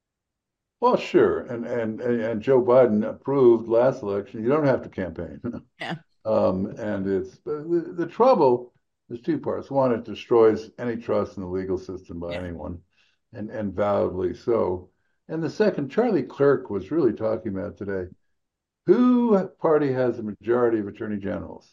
Well, sure. And and and Joe Biden approved last election. You don't have to campaign. Yeah. Um, and it's the, the trouble, there's two parts. One, it destroys any trust in the legal system by yeah. anyone, and, and validly so. And the second, Charlie Clerk was really talking about today. Who party has a majority of attorney generals?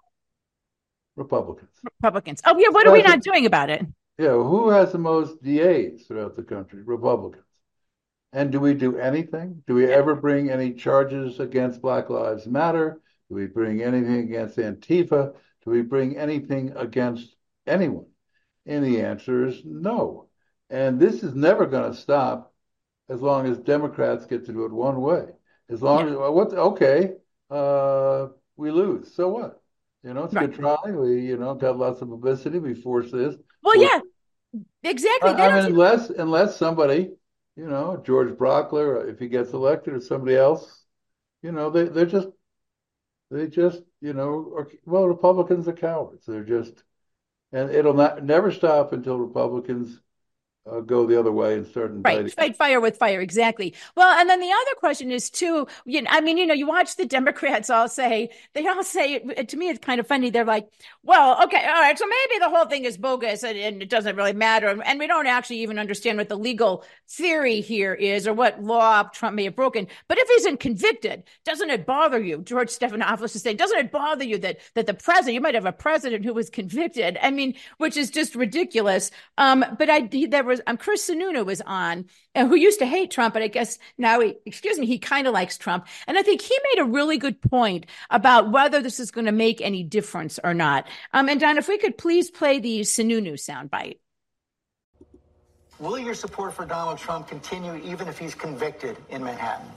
Republicans. Republicans. Oh, yeah. What are we not doing about it? Yeah. Who has the most D As throughout the country? Republicans. And do we do anything? Do we yeah. ever bring any charges against Black Lives Matter? Do we bring anything against Antifa? Do we bring anything against anyone? And the answer is no. And this is never going to stop as long as Democrats get to do it one way. As long yeah. as, well, what, okay, uh, we lose. So what? You know, it's right. a good try. We, you know, got lots of publicity. We forced this. Well, yeah, exactly. I, I mean, unless, unless somebody, you know, George Brockler, if he gets elected, or somebody else, you know, they, they're just, they just, you know, are, well, Republicans are cowards. They're just, and it'll not never stop until Republicans Uh, go the other way and start inviting. Right, fight fire with fire, exactly. Well, and then the other question is too, you know, I mean, you know, you watch the Democrats all say, they all say, to me, it's kind of funny. They're like, well, okay, all right, so maybe the whole thing is bogus and, and it doesn't really matter. And, and we don't actually even understand what the legal theory here is or what law Trump may have broken. But if he's convicted, doesn't it bother you? George Stephanopoulos is saying, doesn't it bother you that, that the president, you might have a president who was convicted? I mean, which is just ridiculous. Um, but I, there was was um, Chris Sununu was on, uh, who used to hate Trump, but I guess now he, excuse me, he kind of likes Trump. And I think he made a really good point about whether this is going to make any difference or not. Um, and Don, if we could please play the Sununu soundbite. Will your support for Donald Trump continue even if he's convicted in Manhattan?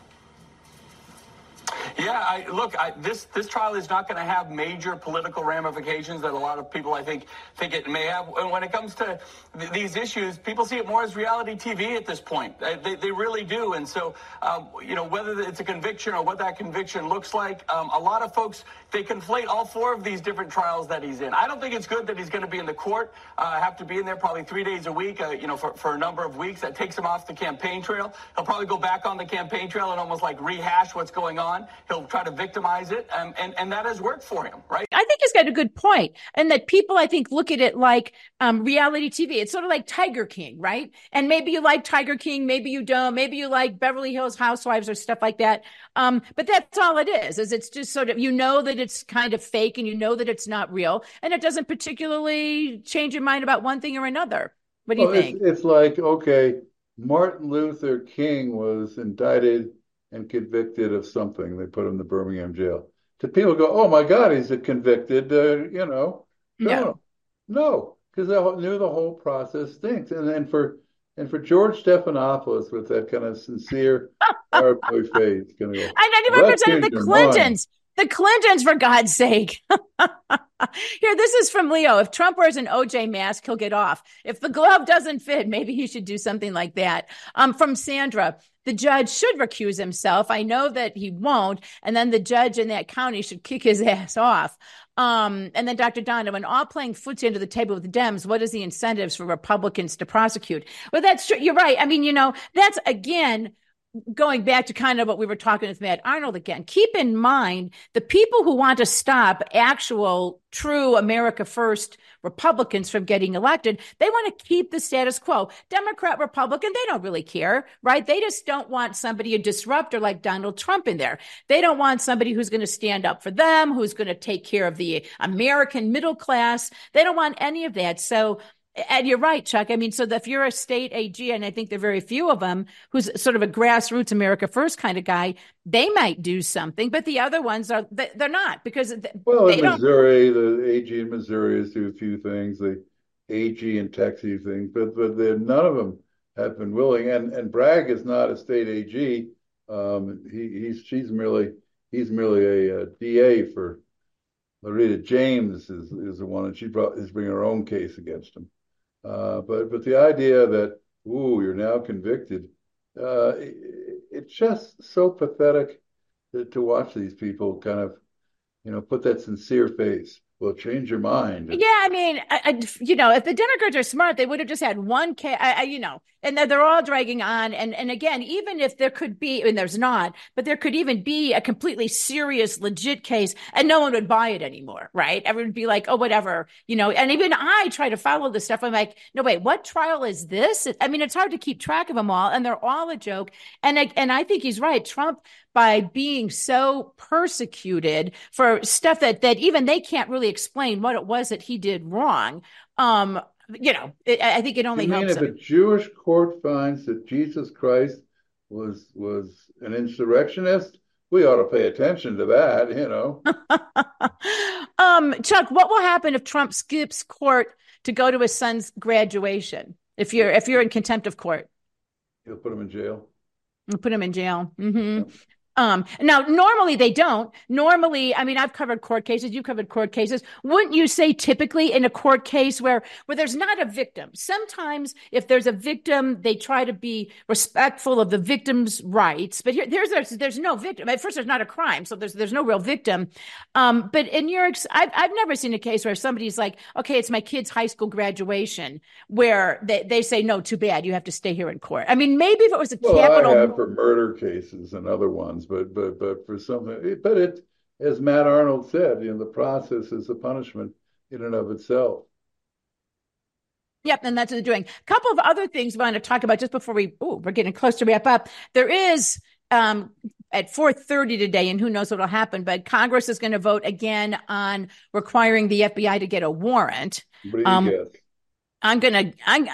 Yeah, I, look, I, this this trial is not going to have major political ramifications that a lot of people, I think, think it may have. And when it comes to th- these issues, people see it more as reality T V at this point. They, they, they really do. And so, um, you know, whether it's a conviction or what that conviction looks like, um, a lot of folks, they conflate all four of these different trials that he's in. I don't think it's good that he's going to be in the court, uh, have to be in there probably three days a week, uh, you know, for, for a number of weeks. That takes him off the campaign trail. He'll probably go back on the campaign trail and almost like rehash what's going on. He'll try to victimize it, um, and, and that has worked for him, right? I think he's got a good point, and that people, I think, look at it like um, reality T V. It's sort of like Tiger King, right? And maybe you like Tiger King, maybe you don't. Maybe you like Beverly Hills Housewives or stuff like that. Um, but that's all it is, is it's just sort of, you know that it's kind of fake and you know that it's not real, and it doesn't particularly change your mind about one thing or another. What do you well, think? It's, it's like, okay, Martin Luther King was indicted and convicted of something. They put him in the Birmingham jail. To people go, oh my God, he's a convicted, uh, you know. No, no, because no, they knew the whole process stinks. And then for and for George Stephanopoulos with that kind of sincere, hard boy face, gonna go, I ninety-five percent of the Clintons. The Clintons, for God's sake. Here, this is from Leo. If Trump wears an O J mask, he'll get off. If the glove doesn't fit, maybe he should do something like that. Um, from Sandra, the judge should recuse himself. I know that he won't. And then the judge in that county should kick his ass off. Um, and then Doctor Donna, when all playing footsie under the table with the Dems, what is the incentives for Republicans to prosecute? Well, that's true. You're right. I mean, you know, that's, again, going back to kind of what we were talking with Matt Arnold again, keep in mind the people who want to stop actual true America First Republicans from getting elected, they want to keep the status quo. Democrat, Republican, they don't really care, right? They just don't want somebody, a disruptor like Donald Trump in there. They don't want somebody who's going to stand up for them, who's going to take care of the American middle class. They don't want any of that. So, and you're right, Chuck. I mean, so if you're a state A G, and I think there are very few of them, who's sort of a grassroots America First kind of guy, they might do something, but the other ones are, they're not, because well, they in don't. Missouri, the A G in Missouri has do a few things, the A G in Texas things, but but none of them have been willing. And and Bragg is not a state A G. Um, he he's she's merely he's merely a, a D A for Loretta James is is the one, and she brought is bringing her own case against him. Uh, but but the idea that, ooh, you're now convicted, uh, it, it's just so pathetic to, to watch these people kind of, you know, put that sincere face. Well, change your mind. Yeah, I mean, I, I, you know, if the Democrats are smart, they would have just had one case, I, I, you know, and they're, they're all dragging on. And, and again, even if there could be, and there's not, but there could even be a completely serious, legit case, and no one would buy it anymore, right? Everyone would be like, oh, whatever, you know, and even I try to follow this stuff. I'm like, no, wait, what trial is this? I mean, it's hard to keep track of them all, and they're all a joke. And, and I think he's right. Trump, by being so persecuted for stuff that, that even they can't really explain what it was that he did wrong. Um, you know, it, I think it only you mean helps. If him. a Jewish court finds that Jesus Christ was was an insurrectionist, we ought to pay attention to that, you know. um, Chuck, what will happen if Trump skips court to go to his son's graduation? If you're if you're in contempt of court, you'll put him in jail. You'll put him in jail. Mm-hmm. Yeah. Um, now, normally they don't. Normally, I mean, I've covered court cases. You've covered court cases. Wouldn't you say typically in a court case where, where there's not a victim, sometimes if there's a victim, they try to be respectful of the victim's rights. But here, there's, there's, there's no victim. At first, there's not a crime. So there's, there's no real victim. Um, but in your, I've, I've never seen a case where somebody's like, okay, it's my kid's high school graduation, where they, they say, no, too bad. You have to stay here in court. I mean, maybe if it was a well, capital. I have for murder cases and other ones. But but but for something, but it, as Matt Arnold said, you know, the process is a punishment in and of itself. Yep, and that's what they're doing. A couple of other things we want to talk about just before we, oh, we're getting close to wrap up. There is um, at four thirty today, and who knows what will happen, but Congress is going to vote again on requiring the F B I to get a warrant. What do you um, guess? I'm gonna I'm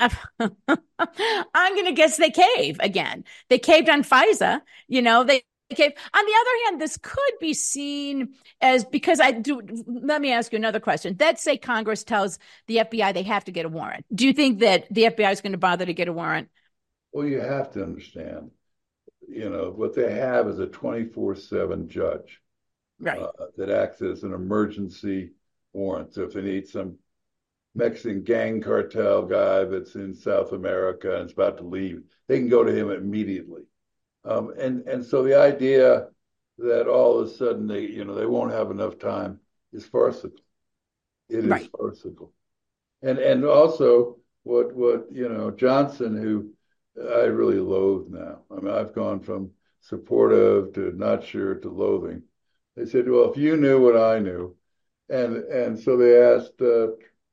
I'm gonna guess they cave again. They caved on FISA. You know, they cave. On the other hand, this could be seen as, because I do. Let me ask you another question. Let's say Congress tells the F B I they have to get a warrant. Do you think that the F B I is going to bother to get a warrant? Well, you have to understand, you know, what they have is a twenty-four seven judge, right, uh, that acts as an emergency warrant. So if they need some Mexican gang cartel guy that's in South America and is about to leave, they can go to him immediately. Um, and and so the idea that all of a sudden they, you know, they won't have enough time is farcical. It right. is farcical. And and also what what you know, Johnson, who I really loathe now. I mean, I've gone from supportive to not sure to loathing. They said, well, if you knew what I knew, and and so they asked uh,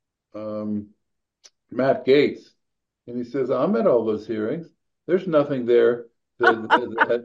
um, Matt Gaetz, and he says, I'm at all those hearings. There's nothing there that, that,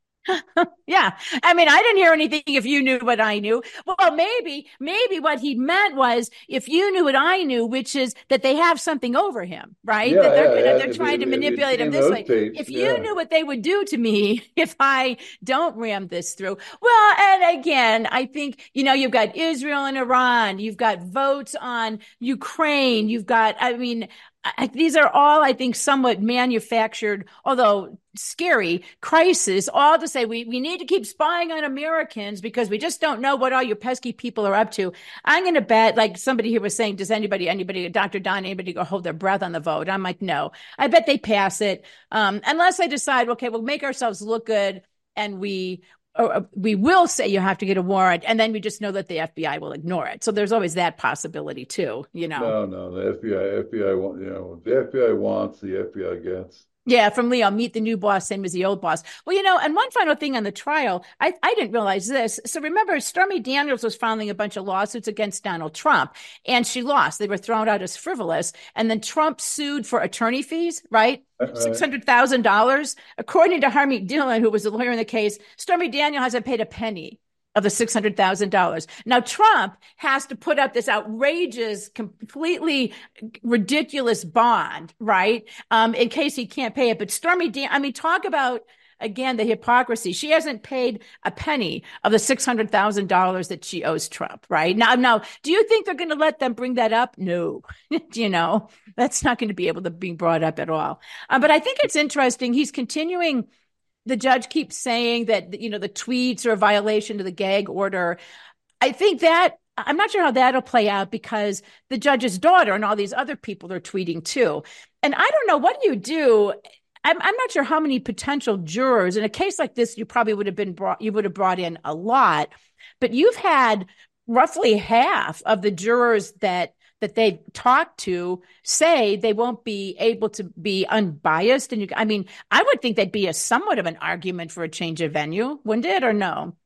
Yeah. I mean, I didn't hear anything if you knew what I knew. Well, maybe, maybe what he meant was if you knew what I knew, which is that they have something over him, right? Yeah, that they're yeah, gonna, yeah. they're If trying it- to if manipulate it's him in this those way. tapes, If yeah. you knew what they would do to me if I don't ram this through. Well, and again, I think, you know, you've got Israel and Iran, you've got votes on Ukraine, you've got, I mean, I, these are all, I think, somewhat manufactured, although scary, crisis, all to say we, we need to keep spying on Americans because we just don't know what all your pesky people are up to. I'm going to bet, like somebody here was saying, does anybody, anybody, Doctor Don, anybody go hold their breath on the vote? I'm like, no. I bet they pass it, um, unless they decide, okay, we'll make ourselves look good and we or we will say you have to get a warrant, and then we just know that the F B I will ignore it. So there's always that possibility too, you know. No, no, the F B I, F B I, want- you know, the F B I wants, the F B I gets. Yeah, from Leo, meet the new boss, same as the old boss. Well, you know, and one final thing on the trial, I, I didn't realize this. So remember, Stormy Daniels was filing a bunch of lawsuits against Donald Trump, and she lost. They were thrown out as frivolous. And then Trump sued for attorney fees, right? Right. six hundred thousand dollars. According to Harmeet Dillon, who was the lawyer in the case, Stormy Daniels hasn't paid a penny of the six hundred thousand dollars. Now, Trump has to put up this outrageous, completely ridiculous bond, right? Um, in case he can't pay it. But Stormy Dan, I mean, talk about, again, the hypocrisy. She hasn't paid a penny of the six hundred thousand dollars that she owes Trump, right? Now, now, do you think they're going to let them bring that up? No. You know, that's not going to be able to be brought up at all. Um, but I think it's interesting. He's continuing. The judge keeps saying that, you know, the tweets are a violation of the gag order. I think that, I'm not sure how that'll play out because the judge's daughter and all these other people are tweeting too. And I don't know, what do you do? I'm, I'm not sure how many potential jurors in a case like this, you probably would have been brought, you would have brought in a lot, but you've had roughly half of the jurors that that they talk to say they won't be able to be unbiased. And you, I mean, I would think that'd be a somewhat of an argument for a change of venue, wouldn't it, or no?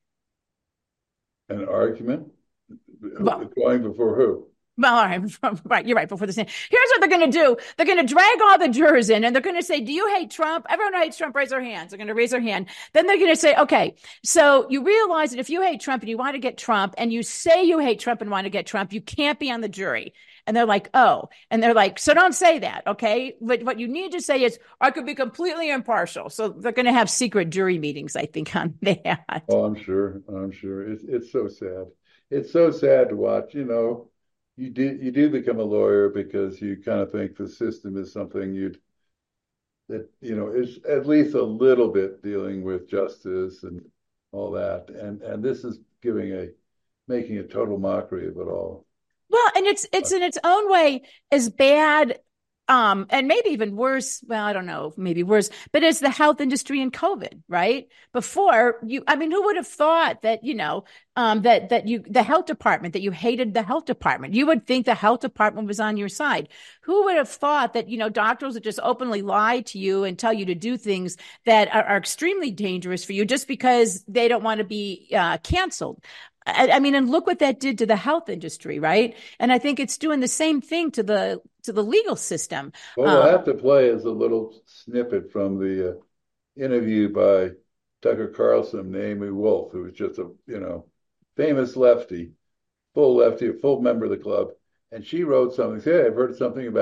An argument? Well, Going before who? Well, all right, right, you're right. Before the same, here's what they're going to do: they're going to drag all the jurors in, and they're going to say, "Do you hate Trump?" Everyone who hates Trump, raise their hands. They're going to raise their hand. Then they're going to say, "Okay, so you realize that if you hate Trump and you want to get Trump, and you say you hate Trump and want to get Trump, you can't be on the jury." And they're like, "Oh," and they're like, "So don't say that, okay? But what you need to say is, I could be completely impartial." So they're going to have secret jury meetings, I think, on that. Oh, I'm sure. I'm sure. It's it's so sad. It's so sad to watch. You know. You do you do become a lawyer because you kind of think the system is something you'd that you know is at least a little bit dealing with justice and all that, and and this is giving a making a total mockery of it all. Well, and it's it's in its own way as bad, um, and maybe even worse. Well, I don't know, maybe worse, but it's the health industry and COVID, right? Before you, I mean, who would have thought that, you know, um, that that you the health department, that you hated the health department? You would think the health department was on your side. Who would have thought that, you know, doctors would just openly lie to you and tell you to do things that are, are extremely dangerous for you just because they don't want to be uh, canceled? I, I mean, and look what that did to the health industry, right? And I think it's doing the same thing to the to the legal system. What um, we'll have to play is a little snippet from the uh, interview by Tucker Carlson, Naomi Wolf, who was just a you know famous lefty, full lefty, a full member of the club, and she wrote something. Say, hey, I've heard something about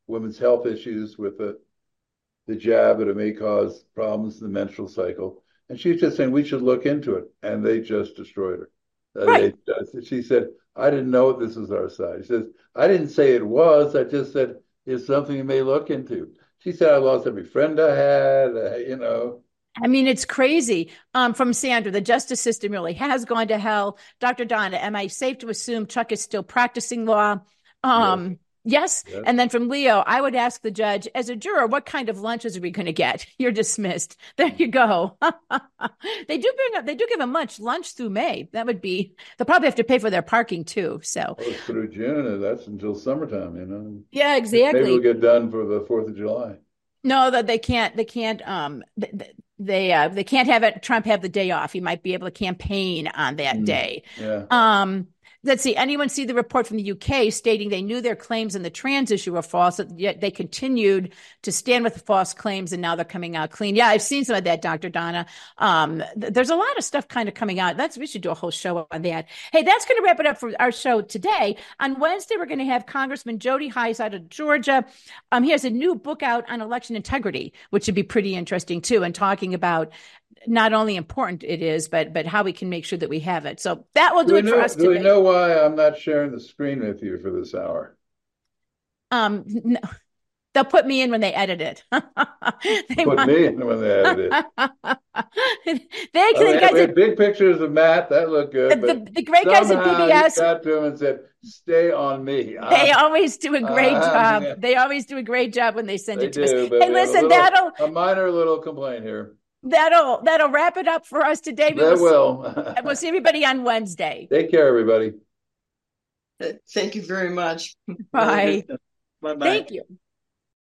women's health issues with the the jab, that it may cause problems in the menstrual cycle. And she's just saying we should look into it. And they just destroyed her. Uh, Right. they just, she said, I didn't know this was our side. She says, I didn't say it was. I just said it's something you may look into. She said, I lost every friend I had, uh, you know. I mean, it's crazy. Um, from Sandra, the justice system really has gone to hell. Doctor Donna, am I safe to assume Chuck is still practicing law? Um, yes. Yes. Yes. And then from Leo, I would ask the judge, as a juror, what kind of lunches are we going to get? You're dismissed. There you go. They do bring up, they do give a lunch, lunch through May. That would be, they'll probably have to pay for their parking too. So Oh, it's through June, and that's until summertime, you know. yeah, exactly. Maybe we'll get done for the fourth of July. No, that they can't, they can't, um, they, they, uh, they can't have it, Trump have the day off. He might be able to campaign on that Mm. day. Yeah. Um, let's see, anyone see the report from the U K stating they knew their claims in the trans issue were false, yet they continued to stand with the false claims, and now they're coming out clean. Yeah, I've seen some of that, Doctor Donna. Um, th- there's a lot of stuff kind of coming out. That's, we should do a whole show on that. Hey, that's going to wrap it up for our show today. On Wednesday, we're going to have Congressman Jody Hice out of Georgia. Um, he has a new book out on election integrity, which should be pretty interesting too, and talking about not only important it is, but but how we can make sure that we have it. So that will do, Do we it for know, us do we today. know why I'm not sharing the screen with you for this hour? Um, n- they'll put me in when they edit it. They Put want- me in when they edit it. they I the mean, guys we had at, big pictures of Matt. That looked the, good. the, but the great guys at somehow P B S. you got to him and said, stay on me. They Ah, always do a great Ah, job. yeah. They always do a great job when they send they it to us. do. But Hey, we have a listen, little- that'll a minor little complaint here. that'll that'll wrap it up for us today. We That will, will. we'll see everybody on Wednesday. Take care, everybody. Thank you very much. Bye. Bye bye. Thank you.